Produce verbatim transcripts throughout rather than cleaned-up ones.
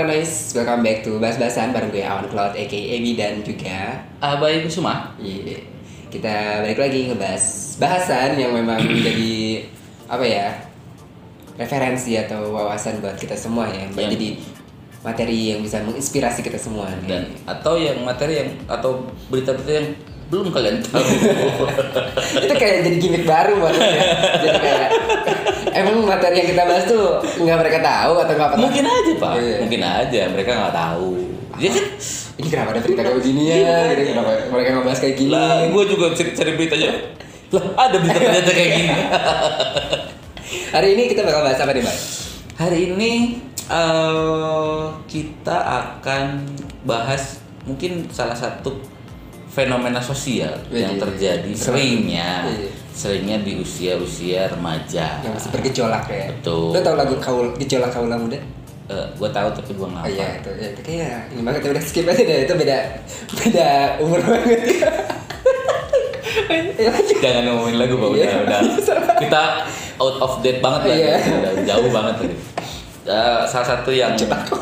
Paralis, welcome back to Bahas-Bahasan bareng gue Awan Cloud aka Ebi dan juga Abai Kusuma. Iya. Kita balik lagi ngebahas bahasan yang memang menjadi apa ya? Referensi atau wawasan buat kita semua ya. Buat Yang- jadi materi yang bisa menginspirasi kita semua nih. Dan atau yang materi yang atau berita-berita yang belum kalian tahu. Itu kayak jadi gimmick baru buat ya. Jadi kayak emang materi yang kita bahas tuh nggak mereka tahu atau nggak apa? Mungkin aja pak, Iya. mungkin aja mereka nggak tahu. Jadi kan Ini kenapa ada berita kayak begini ya? Gitu, kenapa mereka ngebahas kayak gini? lah, gue juga cari, cari beritanya. Lah ada berita ternyata kayak gini. Hari ini kita bakal bahas apa nih, Bang? Hari ini eh, kita akan bahas mungkin salah satu fenomena sosial Iya, yang iya. terjadi seringnya, Iya. seringnya di usia-usia remaja. Yang masih bergejolak ya. Betul. Lo tau lagu kaul gejolak kaula muda? Eh, gue tahu tapi gue nggak Oh hafal. iya itu, ya, itu kayak ini banget ya, udah skip aja deh, itu beda beda umur banget ya. Ya, lanjut. Jangan ngomongin lagu pak, udah, Iya. udah kita out of date banget lah, Iya. udah jauh banget lagi. Eh, salah satu yang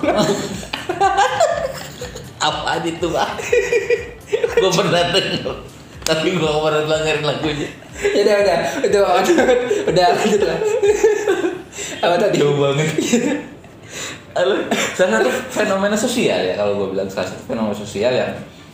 apa itu pak? Gue pernah denger, tapi gue gak pernah dengerin lagunya. Ya udah udah itu udah, udah lanjut lah. Apa tadi? Jauh banget. Halo, salah satu fenomena sosial ya, kalau gue bilang salah satu fenomena sosial yang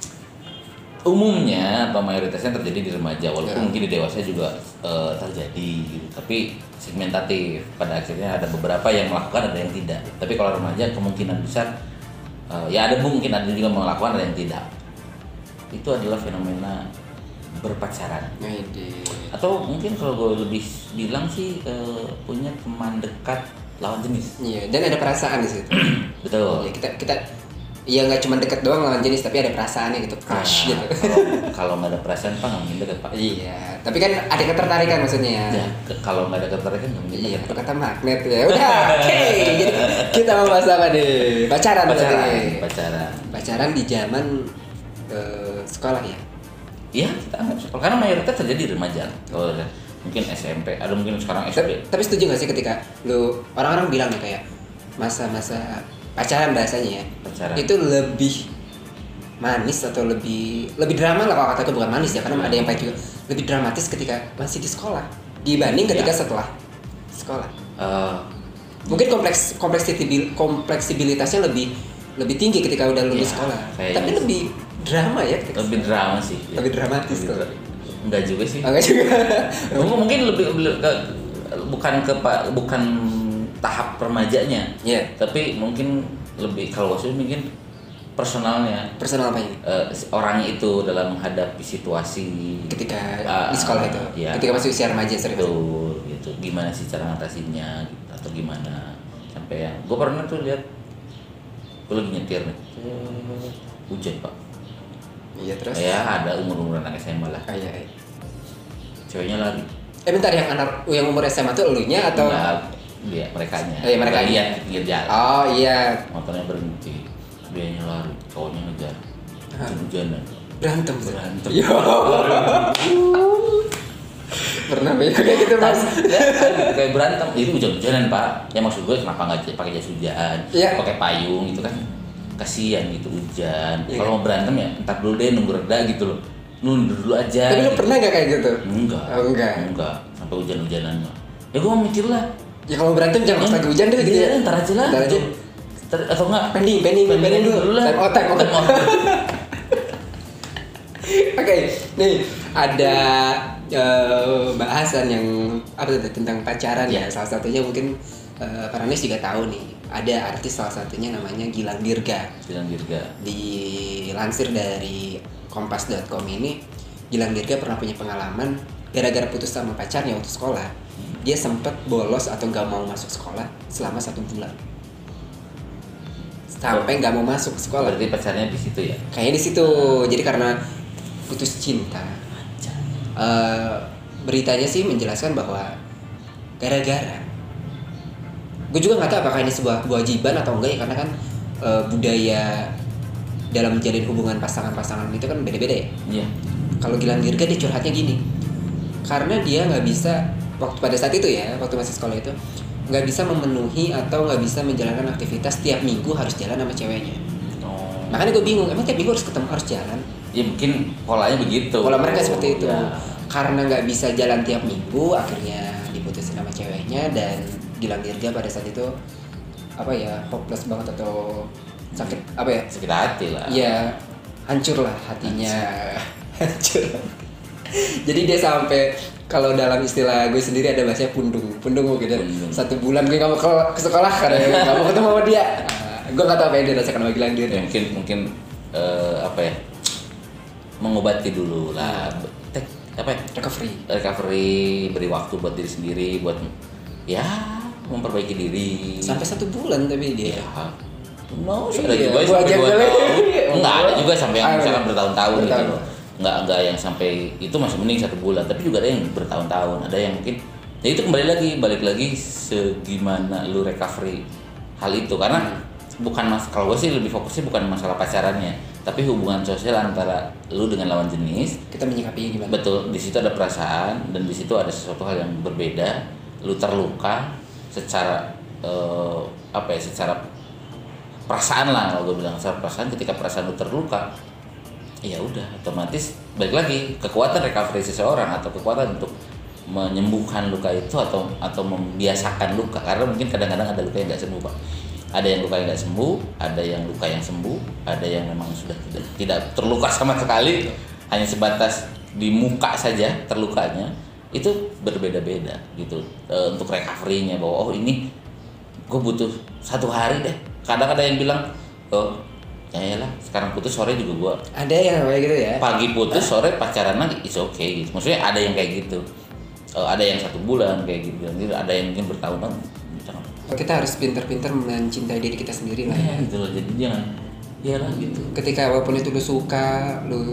umumnya atau mayoritasnya terjadi di remaja, walaupun Ya. mungkin di dewasa juga eh, terjadi gitu. Tapi segmentatif, pada akhirnya ada beberapa yang melakukan, ada yang tidak. Tapi kalau remaja kemungkinan besar eh, ya ada mungkin ada juga melakukan, ada yang tidak. Itu adalah fenomena berpacaran. Ngede. Atau mungkin kalau gue lebih bilang sih eh, punya teman dekat lawan jenis. Iya, dan ada perasaan di situ. Betul. Ya, kita kita ya nggak cuma deket doang lawan jenis, tapi ada perasaannya gitu, crush Nah, gitu. Kalau kalau nggak ada perasaan pak nggak mungkin deket pak. Iya, tapi kan ada ketertarikan maksudnya. Ya, ke- kalau nggak ada ketertarikan nggak mungkin Iya, deket. itu kata magnet ya. Udah, oke. Jadi kita mau bahas apa nih? Pacaran Pacaran, berarti. pacaran. Pacaran di zaman eh, sekolah ya. Iya, kita anggap sekolah. Karena mayoritas terjadi di remaja. Kalau ada mungkin S M P, ada mungkin sekarang S Tapi, D. tapi setuju gak sih ketika lu orang-orang bilang nih kayak masa-masa pacaran bahasanya ya, Pacaran. itu lebih manis atau lebih lebih drama lah, kalau kataku bukan manis ya, karena ada yang pahit juga, lebih dramatis ketika masih di sekolah dibanding ketika Ya. setelah sekolah. Eh, Mungkin kompleks kompleksibil kompleksibilitasnya lebih lebih tinggi ketika udah lulus Ya, sekolah, kayaknya tapi sih. lebih drama ya ketika lebih drama sih. ya. Lebih dramatis Lebih tuh. dra- Enggak juga sih. Enggak juga. Mungkin mungkin lebih, lebih ke- bukan ke pa- bukan tahap remajanya. Iya. Tapi mungkin lebih kalau gue sih mungkin personalnya. Personal apa ini? Eh, orangnya itu dalam menghadapi situasi Ketika ah, di sekolah itu, ya, ketika masih usia remaja, sorry. betul gitu, gimana sih cara ngatasinnya gitu, atau gimana sampai yang gue pernah tuh lihat, gue lagi nyetir nih, hujan pak, Iya terus. ya ada umur umuran anak S M A lah, Ah, iya, iya. ceweknya lari, Eh bentar, yang anak yang umur S M A tuh elunya atau? enggak dia merekanya, Oh, iya, merekanya. lihat pinggir jalan, Oh iya, motornya berhenti, dianya lari, cowoknya ngejar, Hah. hujan-hujanan, berantem. berantem. Yo. Pernah ya kayak gitu mas? Ya, kayak berantem itu hujan-hujanan pak. Ya maksud gue kenapa nggak pakai jas hujan, Iya. pakai payung gitu kan? Kasihan gitu hujan. Iya. Kalau mau berantem ya entar dulu deh, nunggu reda gitu loh. Nunggu dulu aja. Tapi lu gitu. pernah nggak kayak gitu? Enggak. Oh, enggak. Enggak. Sampai hujan-hujanan mah. Ya gue mikir lah. Ya kalau berantem jangan pas lagi hujan deh gitu Iya, ya. ntar aja lah. Ntar aja. Ntar- atau enggak? Pending, pending, pending dulu. lah. Time out, time out. Time out. Oke, nih ada eh, bahasan yang apa tuh tentang pacaran ya. Ya. Salah satunya mungkin uh, Paranis juga tahu nih. Ada artis salah satunya namanya Gilang Dirga. Bilang dirga. Dilansir dari kompas dot com ini, Gilang Dirga pernah punya pengalaman gara-gara putus sama pacarnya waktu sekolah. Dia sempet bolos atau nggak mau masuk sekolah selama satu bulan. Sampai nggak mau masuk sekolah. Berarti pacarnya di situ ya? Kayaknya di situ. Jadi karena putus cinta. Eh, beritanya sih menjelaskan bahwa gara-gara, gue juga nggak tahu apakah ini sebuah kewajiban atau enggak ya, karena kan eh, budaya dalam menjalin hubungan pasangan-pasangan itu kan beda-beda ya. Iya. Kalau Gilang Dirga dia curhatnya gini, karena dia nggak bisa waktu pada saat itu ya, waktu masih sekolah itu, nggak bisa memenuhi atau nggak bisa menjalankan aktivitas tiap minggu harus jalan sama ceweknya. Oh. Makanya gue bingung, emang tiap minggu harus ketemu harus jalan? Ya mungkin polanya begitu. Pola mereka seperti itu. Ya. Karena nggak bisa jalan tiap minggu, akhirnya diputusin sama ceweknya dan Gilang Dirga pada saat itu apa ya, hopeless banget atau sakit apa ya? Sakit hati lah. Iya, hancur lah hatinya. Hancur. Jadi dia sampai, kalau dalam istilah gue sendiri ada bahasanya pundung, pundung gitu. Pundung. Satu bulan gue nggak mau ke, ke sekolah karena nggak mau ketemu sama dia. Nah, gue nggak tahu apa yang dia rasakan sama Gilang Dirga. Ya, mungkin mungkin eh, apa ya, mengobati dulu lah. Tek, apa ya? Recovery. Recovery, beri waktu buat diri sendiri, buat ya memperbaiki diri. Sampai satu bulan tapi dia. Ya. No, ada Iya, juga gua sampai aja dua boleh. tahun. Enggak, ada juga sampai yang Ah, misalkan bertahun-tahun gitu bertahun. loh. Enggak enggak yang sampai itu masih mending satu bulan, tapi juga ada yang bertahun-tahun, ada yang mungkin ya itu kembali lagi balik lagi segimana lu recovery hal itu karena hmm. bukan mas kalau gue sih lebih fokusnya bukan masalah pacarannya, tapi hubungan sosial antara lu dengan lawan jenis. Kita menyikapinya gimana? Betul, di situ ada perasaan dan di situ ada sesuatu hal yang berbeda. Lu terluka secara eh, apa ya, secara perasaan lah kalau gue bilang, secara perasaan. Ketika perasaan lu terluka, ya udah otomatis balik lagi kekuatan recovery seseorang atau kekuatan untuk menyembuhkan luka itu atau atau membiasakan luka, karena mungkin kadang-kadang ada luka yang nggak sembuh Pak. Ada yang luka yang nggak sembuh, ada yang luka yang sembuh, ada yang memang sudah tidak tidak terluka sama sekali, hanya sebatas di muka saja terlukanya. Itu berbeda-beda gitu e, untuk recovery-nya, bahwa oh ini gue butuh satu hari deh. Kadang ada yang bilang oh ya lah sekarang putus sore juga gue ada yang kayak gitu ya, pagi putus sore pacaran lagi, it's okay gitu. Maksudnya ada yang kayak gitu, uh, ada yang satu bulan kayak gitu, ada yang mungkin bertahun-tahun. Kita harus pintar-pintar mencintai diri kita sendiri lah ya, ya gitu loh. Jadi jangan ya lah gitu, ketika walaupun itu lu suka, lu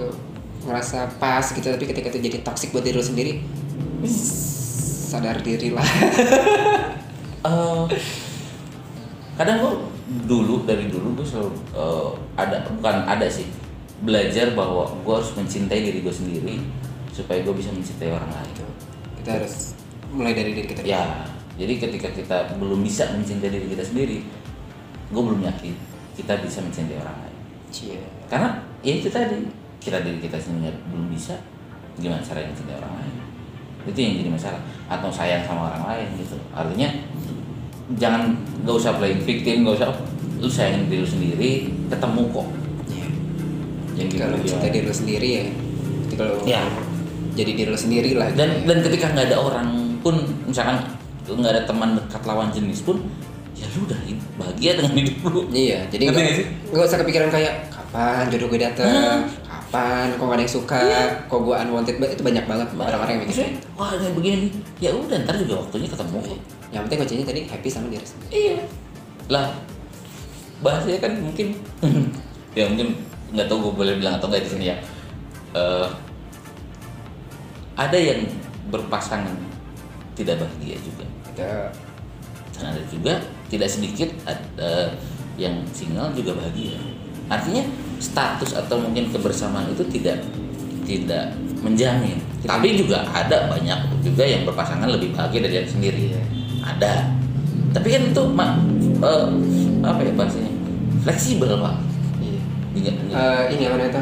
ngerasa pas gitu, tapi ketika itu jadi toksik buat diri lu sendiri, sadar diri lah. uh, kadang gue dulu dari dulu gue selalu uh, ada bukan ada sih belajar bahwa gue harus mencintai diri gue sendiri supaya gue bisa mencintai orang lain. Kita harus mulai dari diri kita. Ya, jadi ketika kita belum bisa mencintai diri kita sendiri, gue belum yakin kita bisa mencintai orang lain. Cie. Karena ya itu tadi, kita diri kita sendiri belum bisa, gimana caranya mencintai orang lain? Itu yang jadi masalah. Atau sayang sama orang lain gitu. Artinya jangan, nggak usah playing victim, nggak usah, lu sayangin diri lu sendiri, ketemu kok. Iya. Yang gitu Kalau dia. mencintai diri lu sendiri ya, ketika lu Ya. jadi diri lu sendiri lah. Dan gitu ya. dan ketika nggak ada orang pun, misalkan nggak ada teman dekat lawan jenis pun, ya lu udah bahagia dengan hidup lu. Iya, jadi Ngerti nggak nggak sih? nggak usah kepikiran kayak kapan jodoh gue dateng, Hmm. kapan kok gak ada yang suka, Iya. kok gue unwanted. Itu banyak banget orang-orang yang mikir. Maksudnya, wah ini begini nih, ya udah ntar juga waktunya ketemu kok. Yang penting kuncinya tadi happy sama diri sendiri. Iya. Lah, bahasanya kan mungkin, ya mungkin nggak tahu gue boleh bilang atau nggak di sini ya. Eh, ada yang berpasangan tidak bahagia juga. Kita Dan ada juga tidak sedikit ada yang single juga bahagia. Artinya status atau mungkin kebersamaan itu tidak tidak menjamin. Tapi juga ada banyak juga yang berpasangan lebih bahagia dari yang sendiri. Ada. Tapi kan itu mak eh, apa ya bahasanya? Fleksibel Pak. iya. Ingat, ingat. Eh, ini apa namanya tuh?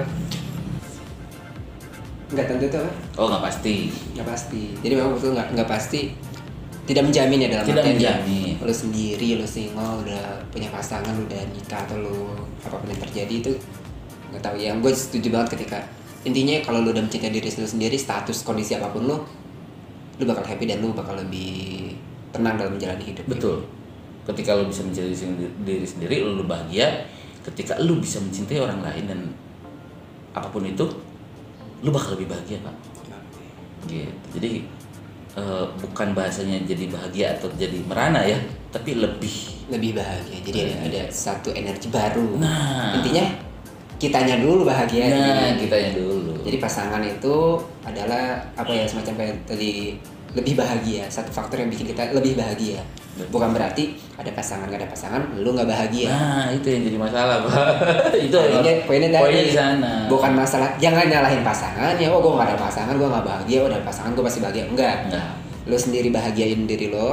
Nggak tentu tuh, Oh nggak pasti. nggak pasti. Jadi memang betul nggak nggak pasti. Tidak menjamin ya dalam Tidak artian ya, menjamin. lu sendiri, lu single, udah punya pasangan, udah nikah atau lu apapun yang terjadi itu nggak tahu ya. Gue setuju banget ketika intinya kalau lu udah mencintai diri lu sendiri, status kondisi apapun lu, lu bakal happy dan lu bakal lebih tenang dalam menjalani hidup. Betul. Ketika lu bisa mencintai diri sendiri, diri sendiri, lu bahagia. Ketika lu bisa mencintai orang lain dan apapun itu, lu bakal lebih bahagia Pak. Gitu. Jadi uh, bukan bahasanya jadi bahagia atau jadi merana ya, tapi lebih Lebih bahagia. Jadi ada, ada satu energi baru. Nah. Intinya kitanya dulu bahagia. nah kita yang dulu. Jadi pasangan itu adalah apa ya, semacam kayak tadi, lebih bahagia. Satu faktor yang bikin kita lebih bahagia. Bukan berarti ada pasangan gak ada pasangan lu nggak bahagia. Nah itu yang jadi masalah Pak. Itu Poinnya, poinnya tadi poinnya di sana. bukan masalah, jangan nyalahin pasangan ya. Oh gue gak ada pasangan, gue gak bahagia. Oh ada pasangan gue pasti bahagia. Enggak. Enggak. Lu sendiri bahagiain diri lo,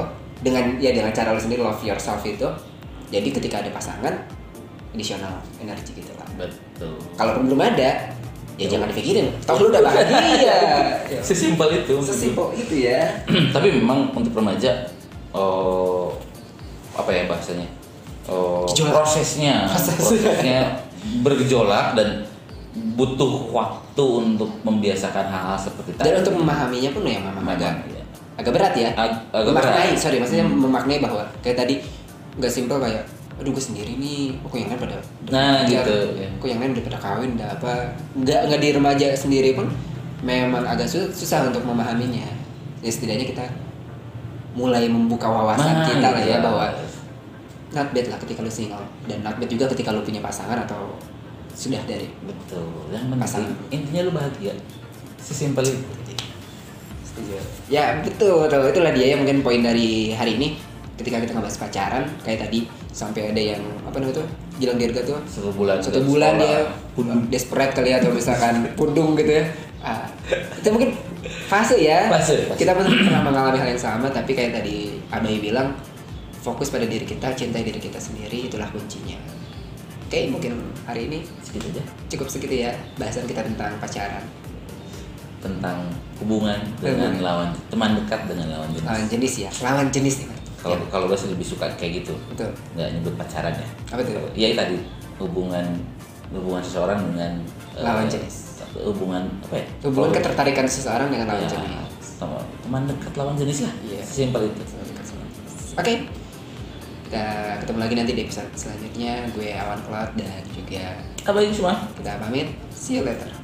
dengan ya dengan cara lo sendiri love yourself itu. Jadi ketika ada pasangan, additional energi gitu lah. Betul. Kalaupun belum ada, ya jangan dipikirin. Toh lu udah bahagia. Sesimpel itu. Sesimpel itu ya. Tapi memang untuk remaja, oh, apa ya bahasanya? Oh, prosesnya, Proses. prosesnya bergejolak dan butuh waktu untuk membiasakan hal-hal seperti tadi. Dan untuk memahaminya pun ya memang agak ya. agak berat ya. Ag- agak memaknai, berat. sorry, maksudnya Hmm. memaknai bahwa kayak tadi nggak simpel kayak, aduh gue sendiri nih, kok yang lain pada Nah, belajar, gitu, ya. kok yang lain udah pada kawin, udah apa, nggak nggak di remaja sendiri pun memang agak su- susah untuk memahaminya. Ya setidaknya kita mulai membuka wawasan Nah, kita lah iya. ya bahwa not bad lah ketika lu single dan not bad juga ketika lu punya pasangan atau sudah dari Betul. Yang penting Pasangan. intinya lu bahagia. Sesimpel itu. Setuju. Ya betul, betul. Itulah dia ya mungkin poin dari hari ini ketika kita ngebahas pacaran kayak tadi sampai ada yang apa namanya tuh Gilang Dirga tuh Satu bulan. satu ke bulan sekolah. dia Pundung. desperate kali ya, atau misalkan pundung gitu ya. Ah, itu mungkin fase ya. Fase, fase. Kita pun pernah mengalami hal yang sama, tapi kayak tadi Abai bilang fokus pada diri kita, cintai diri kita sendiri, itulah kuncinya. Oke, mungkin hari ini Segitu aja. cukup segitu ya bahasan kita tentang pacaran. Tentang hubungan dengan Hubungan. lawan, teman dekat dengan lawan jenis. Lawan jenis ya, lawan jenis nih. Kalau Ya, kalau gue sih lebih suka kayak gitu. betul. Nggak nyebut pacaran ya. Apa tuh? Iya tadi hubungan hubungan seseorang dengan eh, Lawan jenis. Hubungan apa ya? Hubungan Kalau- ketertarikan seseorang dengan lawan Ya, jenis. teman- teman dekat lawan jenis lah. Iya. Simpel itu. Oke. Kita ketemu lagi nanti di episode selanjutnya. Gue Awan Cloud dan juga Apa ini semua? kita pamit. See you later.